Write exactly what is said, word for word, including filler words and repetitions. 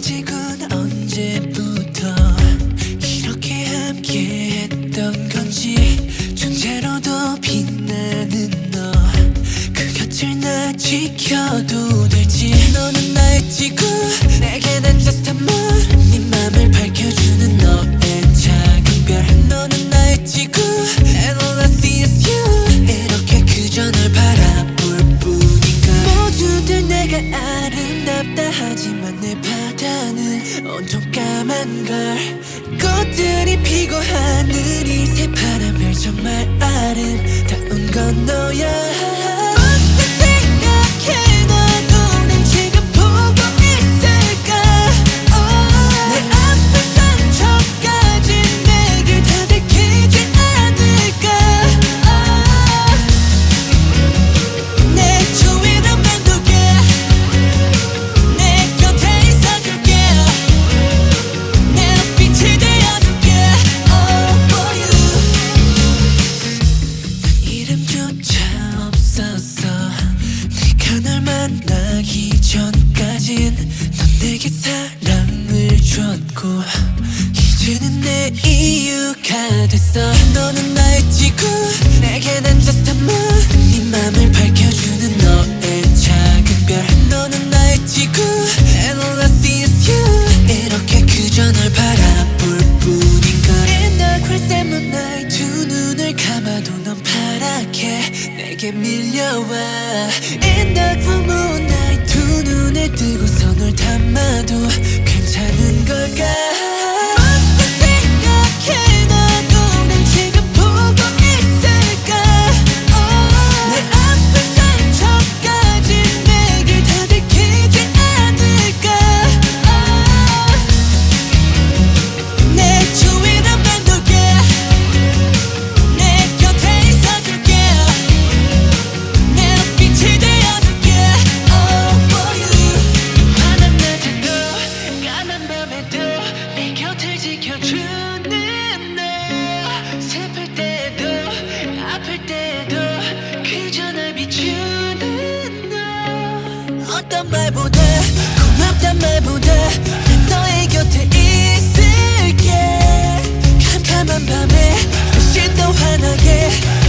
아직은 언제부터 이렇게 함께 했던 건지 존재로도 빛나는 너 그 곁을 나 지켜도 될지 너는 나의 지구 내게 난 just a moon 네 맘을 밝혀주는 너의 작은 별 너는 나의 지구 and all I see is you 이렇게 그저 널 바라볼 뿐인가 모두들 내가 아름답다 하지만 내 바다는 온통 까만 걸 꽃들이 피고 하늘이 새파란 별 정말 아름다운 건 너야 만나기 전까진 넌 내게 사랑을 줬고 이제는 내 이유가 됐어 너는 나의 지구 내게 난 just a moon 네 맘을 밝혀주는 너의 작은 별 너는 나의 지구 and all I see is you 이렇게 그저 널 바라볼 뿐인걸 In the crimson moonlight 두 눈을 감아도 넌 파랗게 내게 밀려와 In the full moonlight 두 눈을 뜨고서 널 담아도 괜찮은 걸까 지켜주는 너 슬플 때도 아플 때도 그저 날 비추는 너 어떤 말보다 고맙단 말보다 난 너의 곁에 있을게 캄캄한 밤에 훨씬 더 환하게